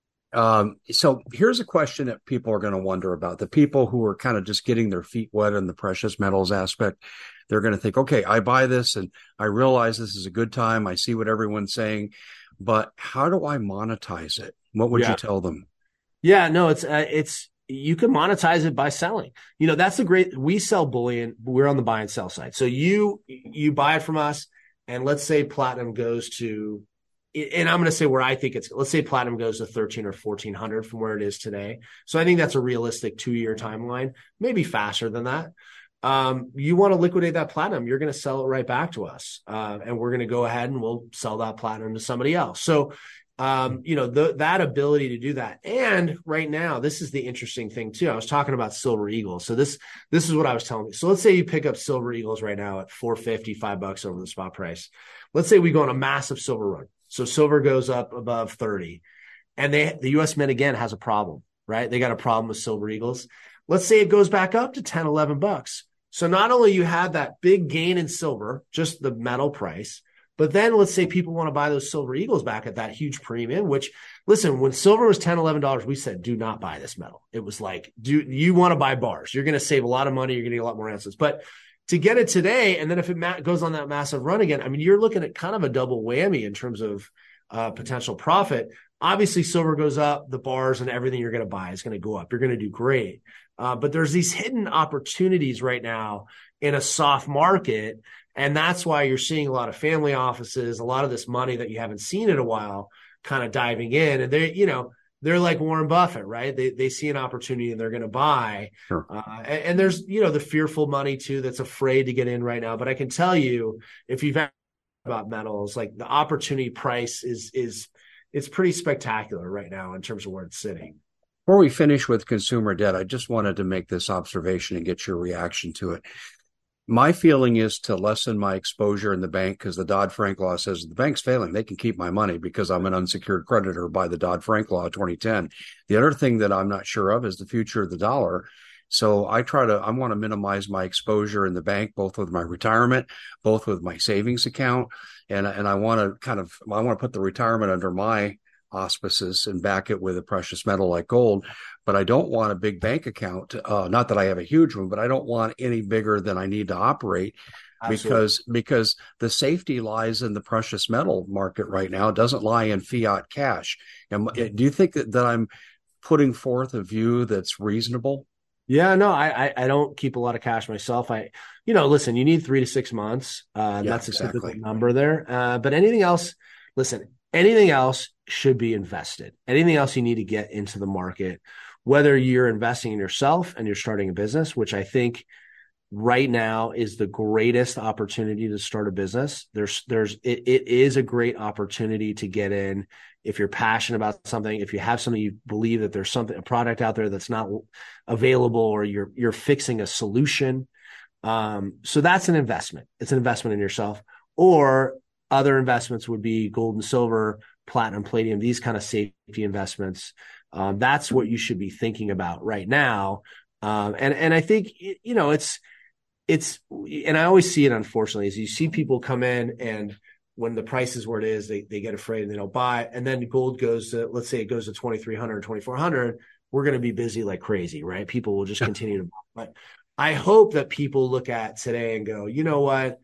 Um, so here's a question that people are going to wonder about. The people who are kind of just getting their feet wet in the precious metals aspect, they're going to think, okay, I buy this and I realize this is a good time. I see what everyone's saying, but how do I monetize it? What would yeah. you tell them? Yeah, no, it's, uh, it's, you can monetize it by selling. You know, that's the great, we sell bullion, but we're on the buy and sell side. So you, you buy it from us, and let's say platinum goes to, and I'm going to say where I think it's, let's say platinum goes to thirteen or fourteen hundred from where it is today. So I think that's a realistic two year timeline, maybe faster than that. Um, you want to liquidate that platinum, you're going to sell it right back to us. Uh, and we're going to go ahead and we'll sell that platinum to somebody else. So, um, you know, the, that ability to do that. And right now, this is the interesting thing too. I was talking about Silver Eagles. So this, this is what I was telling you. So let's say you pick up Silver Eagles right now at four fifty, five bucks over the spot price. Let's say we go on a massive silver run. So silver goes up above thirty, and they, the U S Mint again has a problem, right? They got a problem with Silver Eagles. Let's say it goes back up to ten, eleven bucks. So not only you had that big gain in silver, just the metal price, but then let's say people want to buy those Silver Eagles back at that huge premium, which listen, when silver was ten, eleven dollars, we said, do not buy this metal. It was like, do you want to buy bars? You're going to save a lot of money. You're going to get a lot more ounces, but to get it today, and then if it goes on that massive run again, I mean, you're looking at kind of a double whammy in terms of uh, potential profit. Obviously, silver goes up, the bars and everything you're going to buy is going to go up. You're going to do great. Uh, but there's these hidden opportunities right now in a soft market, and that's why you're seeing a lot of family offices, a lot of this money that you haven't seen in a while, kind of diving in. And they, you know, they're like Warren Buffett, right? They they see an opportunity and they're going to buy. Sure. Uh, and, and there's, you know, the fearful money too that's afraid to get in right now. But I can tell you, if you've asked about metals, like the opportunity price is is it's pretty spectacular right now in terms of where it's sitting. Before we finish with consumer debt, I just wanted to make this observation and get your reaction to it. My feeling is to lessen my exposure in the bank, because the Dodd-Frank law says the bank's failing. They can keep my money because I'm an unsecured creditor by the Dodd-Frank law of twenty ten. The other thing that I'm not sure of is the future of the dollar. So I try to, I want to minimize my exposure in the bank, both with my retirement, both with my savings account. And, and I want to kind of, I want to put the retirement under my auspices and back it with a precious metal like gold. But I don't want a big bank account. Uh, not that I have a huge one, but I don't want any bigger than I need to operate. Absolutely. because because the safety lies in the precious metal market right now. It doesn't lie in fiat cash. And do you think that, that I'm putting forth a view that's reasonable? Yeah, no, I, I I don't keep a lot of cash myself. I, you know, listen, you need three to six months. Uh, yeah, that's a exactly. typical number there. Uh, but anything else, listen, anything else should be invested. Anything else you need to get into the market, whether you're investing in yourself and you're starting a business, which I think right now is the greatest opportunity to start a business. There's, there's, it, it is a great opportunity to get in. If you're passionate about something, if you have something you believe that there's something, a product out there that's not available, or you're, you're fixing a solution. Um, so that's an investment. It's an investment in yourself. Or other investments would be gold and silver, platinum, palladium, these kind of safety investments. Um, that's what you should be thinking about right now. Um, and, and I think, you know, it's, it's, and I always see it, unfortunately, is you see people come in and when the price is where it is, they, they get afraid and they don't buy it. And then gold goes to, let's say it goes to twenty-three hundred, twenty-four hundred. We're going to be busy like crazy, right? People will just continue to buy. But I hope that people look at today and go, you know what?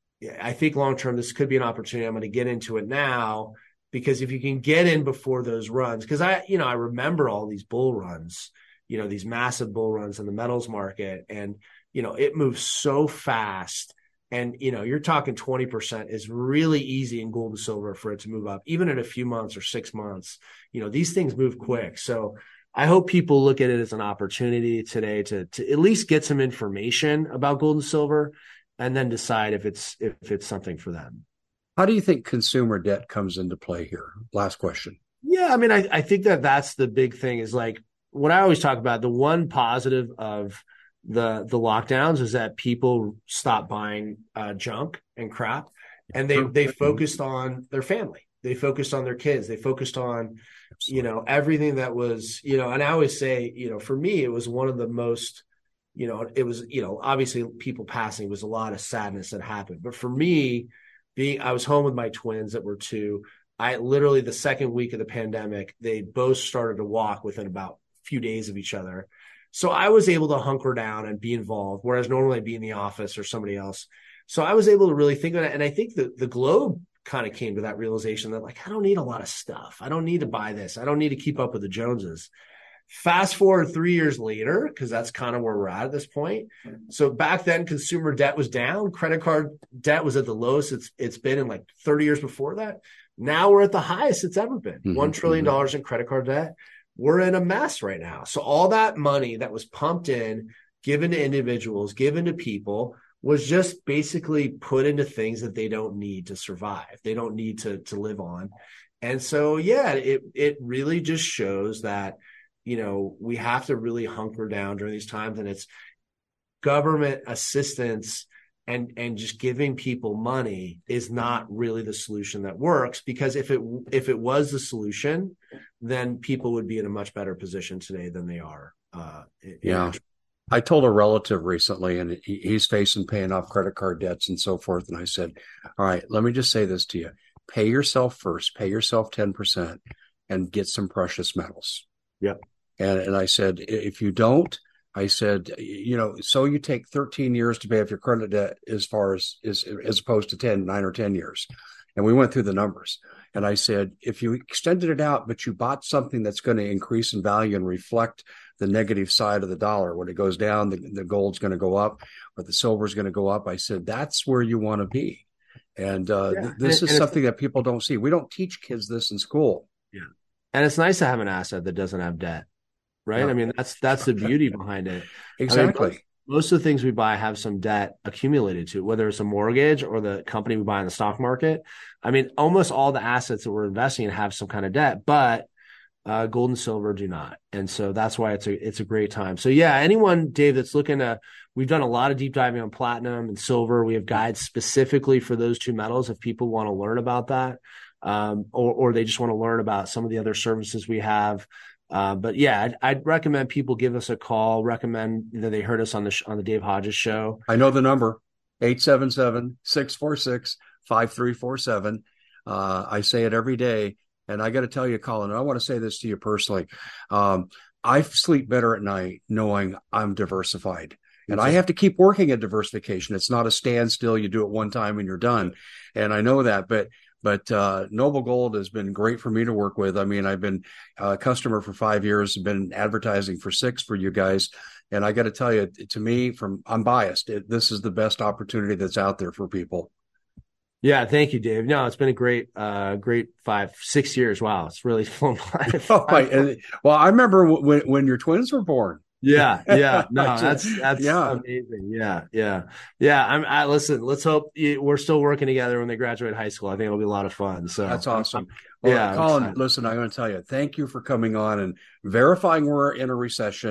I think long-term, this could be an opportunity. I'm going to get into it now, because if you can get in before those runs, because I, you know, I remember all these bull runs, you know, these massive bull runs in the metals market, and, you know, it moves so fast. And, you know, you're talking twenty percent is really easy in gold and silver for it to move up, even in a few months or six months. You know, these things move quick. So I hope people look at it as an opportunity today to, to at least get some information about gold and silver, and then decide if it's if it's something for them. How do you think consumer debt comes into play here? Last question. Yeah, I mean, I, I think that that's the big thing, is like what I always talk about. The one positive of the the lockdowns is that people stopped buying uh, junk and crap, and they they focused on their family. They focused on their kids. They focused on, you know, everything that was, you know, and I always say, you know, for me, it was one of the most, you know, it was, you know, obviously people passing was a lot of sadness that happened. But for me, being, I was home with my twins that were two. I literally, the second week of the pandemic, they both started to walk within about a few days of each other. So I was able to hunker down and be involved, whereas normally I'd be in the office or somebody else. So I was able to really think of it. And I think that the Globe kind of came to that realization that, like, I don't need a lot of stuff. I don't need to buy this. I don't need to keep up with the Joneses. Fast forward three years later, because that's kind of where we're at at this point. So back then, consumer debt was down. Credit card debt was at the lowest it's it's been in like thirty years before that. Now we're at the highest it's ever been. Mm-hmm. one trillion dollars in credit card debt. We're in a mess right now. So all that money that was pumped in, given to individuals, given to people, was just basically put into things that they don't need to survive. They don't need to, to live on. And so, yeah, it it really just shows that, you know, we have to really hunker down during these times, and it's government assistance and, and just giving people money is not really the solution that works, because if it, if it was the solution, then people would be in a much better position today than they are. Uh, yeah. I told a relative recently, and he's facing paying off credit card debts and so forth. And I said, all right, let me just say this to you. Pay yourself first, pay yourself ten percent and get some precious metals. Yep. And, and I said, if you don't, I said, you know, so you take thirteen years to pay off your credit debt as far as, as, as opposed to ten, nine or ten years. And we went through the numbers. And I said, if you extended it out, but you bought something that's going to increase in value and reflect the negative side of the dollar, when it goes down, the, the gold's going to go up, or the silver's going to go up. I said, that's where you want to be. And uh, yeah. th- this and, is and something that people don't see. We don't teach kids this in school. Yeah. And it's nice to have an asset that doesn't have debt, right? Yeah. I mean, that's, that's the beauty behind it. Exactly. I mean, most of the things we buy have some debt accumulated to it, whether it's a mortgage or the company we buy in the stock market. I mean, almost all the assets that we're investing in have some kind of debt, but uh, gold and silver do not. And so that's why it's a, it's a great time. So yeah, anyone, Dave, that's looking to, we've done a lot of deep diving on platinum and silver. We have guides specifically for those two metals if people want to learn about that, um, or, or they just want to learn about some of the other services we have. Uh, but yeah, I'd, I'd recommend people give us a call, recommend that they heard us on the, sh- on the Dave Hodges show. I know the number, eight seven seven, six four six, five three four seven. Uh, I say it every day. And I got to tell you, Colin, and I want to say this to you personally. Um, I sleep better at night knowing I'm diversified. And I have to keep working at diversification. It's not a standstill. You do it one time and you're done. And I know that, but But uh, Noble Gold has been great for me to work with. I mean, I've been a customer for five years, been advertising for six for you guys. And I got to tell you, to me, from I'm biased, it, this is the best opportunity that's out there for people. Yeah, thank you, Dave. No, it's been a great, uh, great five, six years. Wow, it's really flown by. Oh, and, well, I remember when when your twins were born. Yeah, yeah, no, that's that's yeah. amazing. Yeah, yeah, yeah. I'm. I listen. Let's hope you, we're still working together when they graduate high school. I think it'll be a lot of fun. So that's awesome. Well, yeah, Colin, listen, I'm going to tell you, thank you for coming on and verifying we're in a recession.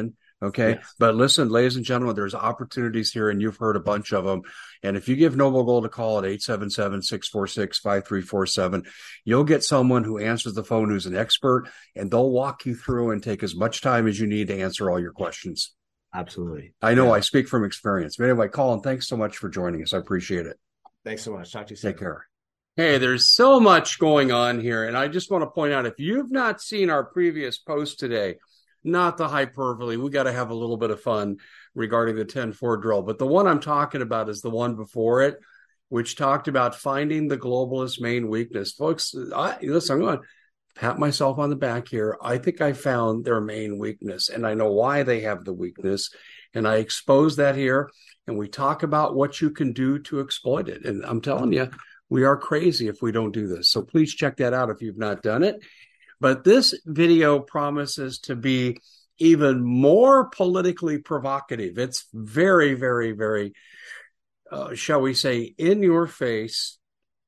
Okay. Yes. But listen, ladies and gentlemen, there's opportunities here, and you've heard a bunch of them. And if you give Noble Gold a call at eight seven seven, six four six, five three four seven, you'll get someone who answers the phone who's an expert, and they'll walk you through and take as much time as you need to answer all your questions. Absolutely. I know yeah. I speak from experience. But anyway, Colin, thanks so much for joining us. I appreciate it. Thanks so much. Talk to you soon. Take care. Hey, there's so much going on here. And I just want to point out, if you've not seen our previous post today, not the hyperbole, we got to have a little bit of fun regarding the ten four drill. But the one I'm talking about is the one before it, which talked about finding the globalist main weakness. Folks, I, listen, I'm going to pat myself on the back here. I think I found their main weakness, and I know why they have the weakness. And I expose that here, and we talk about what you can do to exploit it. And I'm telling you, we are crazy if we don't do this. So please check that out if you've not done it. But this video promises to be even more politically provocative. It's very, very, very, uh, shall we say, in your face.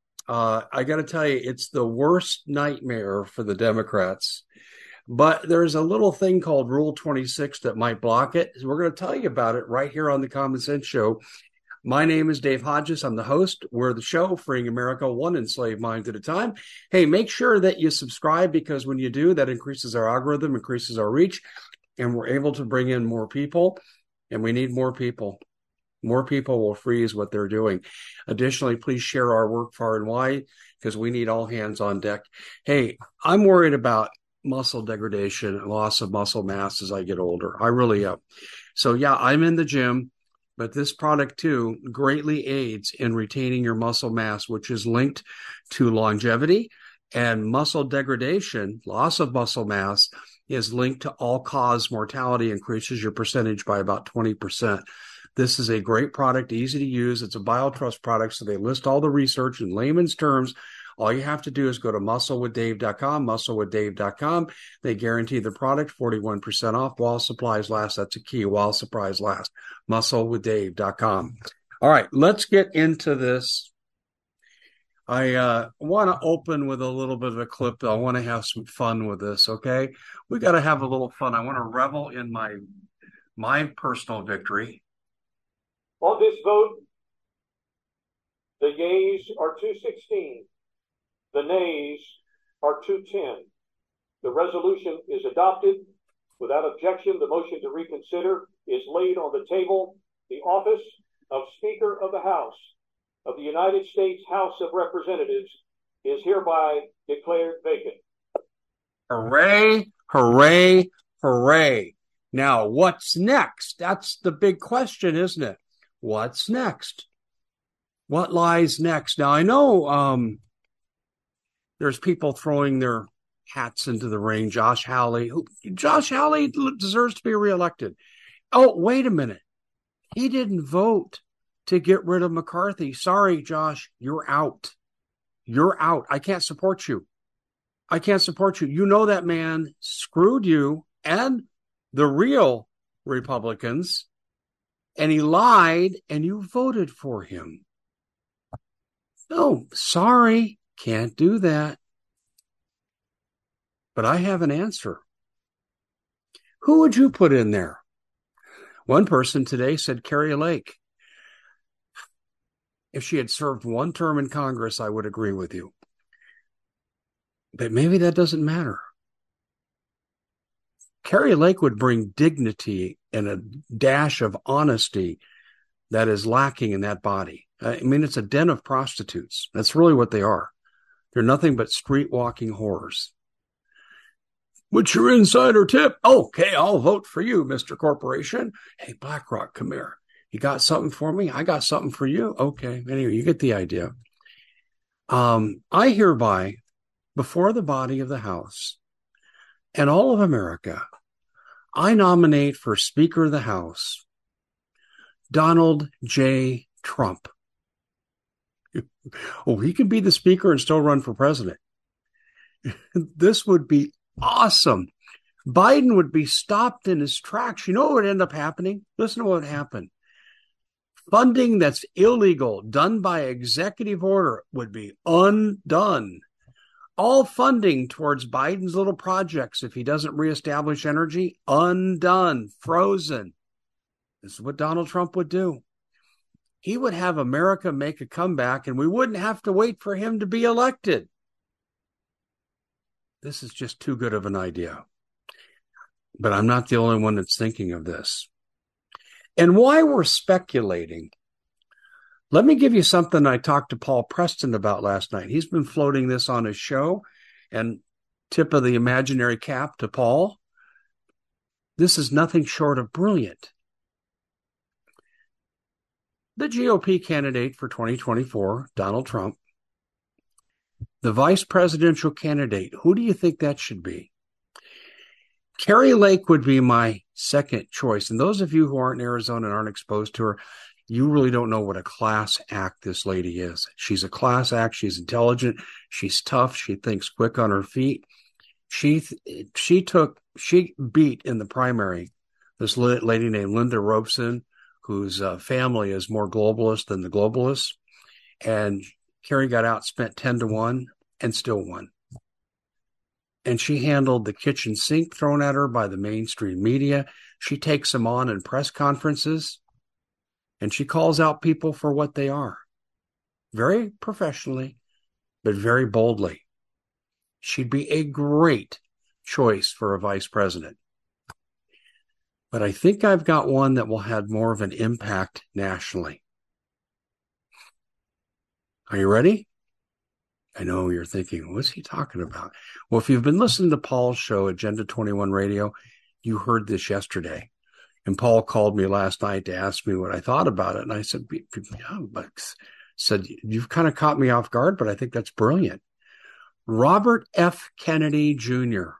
Uh, I got to tell you, it's the worst nightmare for the Democrats. But there's a little thing called Rule twenty-six that might block it. We're going to tell you about it right here on the Common Sense Show. My name is Dave Hodges. I'm the host. We're the show, Freeing America, one enslaved mind at a time. Hey, make sure that you subscribe, because when you do, that increases our algorithm, increases our reach, and we're able to bring in more people, and we need more people. More people will freeze what they're doing. Additionally, please share our work far and wide, because we need all hands on deck. Hey, I'm worried about muscle degradation, loss of muscle mass as I get older. I really am. So yeah, I'm in the gym. But this product, too, greatly aids in retaining your muscle mass, which is linked to longevity. And muscle degradation, loss of muscle mass, is linked to all-cause mortality, increases your percentage by about twenty percent. This is a great product, easy to use. It's a BioTrust product, so they list all the research in layman's terms. All you have to do is go to muscle with dave dot com, muscle with dave dot com. They guarantee the product forty-one percent off while supplies last. That's a key, while supplies last. muscle with dave dot com. All right, let's get into this. I uh, want to open with a little bit of a clip. I want to have some fun with this, okay? We got to have a little fun. I want to revel in my, my personal victory. On this vote, the yeas are two sixteen. The nays are two ten. The resolution is adopted. Without objection, the motion to reconsider is laid on the table. The office of Speaker of the House of the United States House of Representatives is hereby declared vacant. Hooray, hooray, hooray. Now, what's next? That's the big question, isn't it? What's next? What lies next? Now, I know um, there's people throwing their hats into the ring. Josh Hawley. Who, Josh Hawley deserves to be reelected. Oh, wait a minute. He didn't vote to get rid of McCarthy. Sorry, Josh, you're out. You're out. I can't support you. I can't support you. You know that man screwed you and the real Republicans, and he lied, and you voted for him. No, sorry, can't do that. But I have an answer. Who would you put in there? One person today said Carrie Lake. If she had served one term in Congress, I would agree with you. But maybe that doesn't matter. Carrie Lake would bring dignity and a dash of honesty that is lacking in that body. I mean, it's a den of prostitutes. That's really what they are. They're nothing but street-walking whores. What's your insider tip? Okay, I'll vote for you, Mister Corporation. Hey, BlackRock, come here. You got something for me? I got something for you. Okay, anyway, you get the idea. Um, I hereby, before the body of the House and all of America, I nominate for Speaker of the House Donald J. Trump. Oh, he could be the Speaker and still run for president. This would be awesome. Biden would be stopped in his tracks. You know what would end up happening? Listen to what would happen. Funding that's illegal, done by executive order, would be undone. All funding towards Biden's little projects, if he doesn't reestablish energy, undone, frozen. This is what Donald Trump would do. He would have America make a comeback, and we wouldn't have to wait for him to be elected. This is just too good of an idea. But I'm not the only one that's thinking of this. And why we're speculating, let me give you something I talked to Paul Preston about last night. He's been floating this on his show, and tip of the imaginary cap to Paul. This is nothing short of brilliant. The G O P candidate for twenty twenty-four, Donald Trump, the vice presidential candidate, who do you think that should be? Kari Lake would be my second choice. And those of you who aren't in Arizona and aren't exposed to her, you really don't know what a class act this lady is. She's a class act. She's intelligent. She's tough. She thinks quick on her feet. She she took she beat in the primary this lady named Linda Robeson, whose uh, family is more globalist than the globalists. And Kari got out, spent ten to one, and still won. And she handled the kitchen sink thrown at her by the mainstream media. She takes them on in press conferences, and she calls out people for what they are. Very professionally, but very boldly. She'd be a great choice for a vice president. But I think I've got one that will have more of an impact nationally. Are you ready? I know you're thinking, what's he talking about? Well, if you've been listening to Paul's show, Agenda twenty-one Radio, you heard this yesterday. And Paul called me last night to ask me what I thought about it. And I said, yeah, but said, you've kind of caught me off guard, but I think that's brilliant. Robert F. Kennedy Junior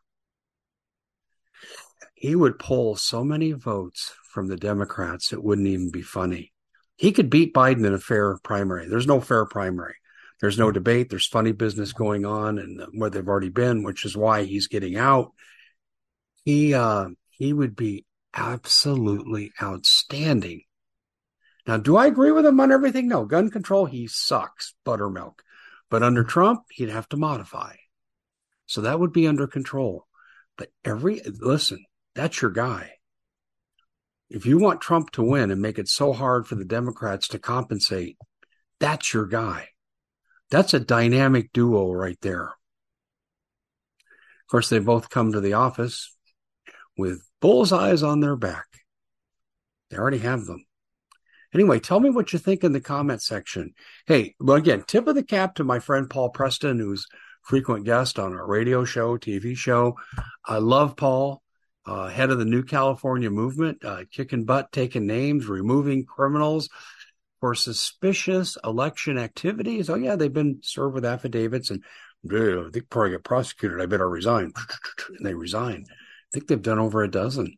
He would pull so many votes from the Democrats, it wouldn't even be funny. He could beat Biden in a fair primary. There's no fair primary. There's no debate. There's funny business going on and where they've already been, which is why he's getting out. He, uh, he would be absolutely outstanding. Now, do I agree with him on everything? No. Gun control, he sucks. Buttermilk. But under Trump, he'd have to modify. So that would be under control. But every, listen, that's your guy. If you want Trump to win and make it so hard for the Democrats to compensate, that's your guy. That's a dynamic duo right there. Of course, they both come to the office with bullseyes on their back. They already have them. Anyway, tell me what you think in the comment section. Hey, well, again, tip of the cap to my friend Paul Preston, who's frequent guest on our radio show, T V show. I love Paul, uh, head of the New California movement, uh, kicking butt, taking names, removing criminals for suspicious election activities. Oh, yeah, they've been served with affidavits and uh, they probably get prosecuted. I better resign. And they resign. I think they've done over a dozen.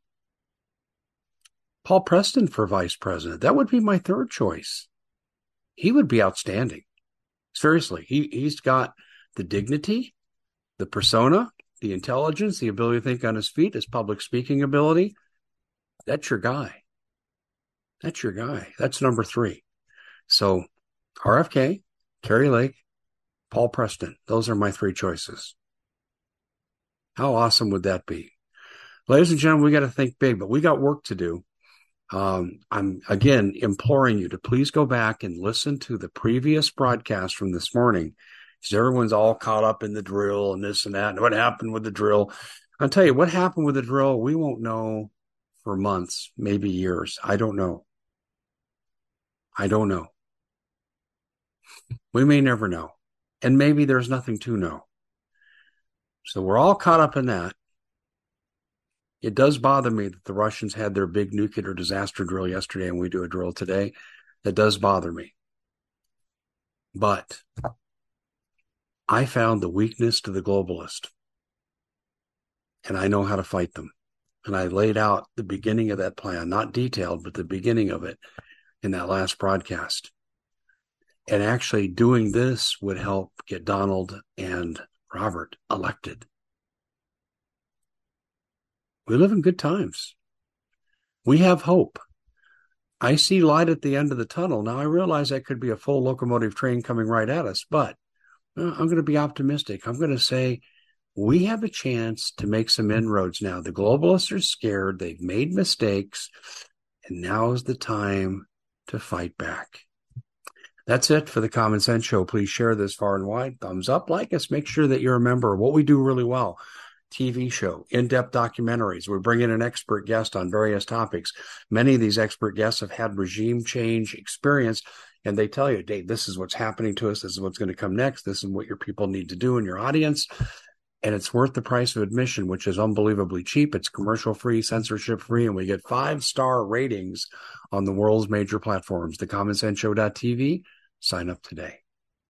Paul Preston for vice president. That would be my third choice. He would be outstanding. Seriously, he, he's got the dignity, the persona, the intelligence, the ability to think on his feet, his public speaking ability. That's your guy. That's your guy. That's number three. So R F K, Kari Lake, Paul Preston. Those are my three choices. How awesome would that be? Ladies and gentlemen, we got to think big, but we got work to do. Um, I'm, again, imploring you to please go back and listen to the previous broadcast from this morning, because everyone's all caught up in the drill and this and that. And what happened with the drill? I'll tell you, what happened with the drill, we won't know for months, maybe years. I don't know. I don't know. We may never know. And maybe there's nothing to know. So we're all caught up in that. It does bother me that the Russians had their big nuclear disaster drill yesterday and we do a drill today. That does bother me. But I found the weakness to the globalist. And I know how to fight them. And I laid out the beginning of that plan, not detailed, but the beginning of it in that last broadcast. And actually doing this would help get Donald and Robert elected. We live in good times. We have hope. I see light at the end of the tunnel. Now, I realize that could be a full locomotive train coming right at us, but uh, I'm going to be optimistic. I'm going to say we have a chance to make some inroads now. The globalists are scared. They've made mistakes. And now is the time to fight back. That's it for the Common Sense Show. Please share this far and wide. Thumbs up, like us. Make sure that you're a member of what we do really well. T V show, in-depth documentaries. We bring in an expert guest on various topics. Many of these expert guests have had regime change experience, and they tell you, Dave, this is what's happening to us. This is what's going to come next. This is what your people need to do in your audience. And it's worth the price of admission, which is unbelievably cheap. It's commercial-free, censorship-free, and we get five-star ratings on the world's major platforms. the common sense show dot t v. Sign up today.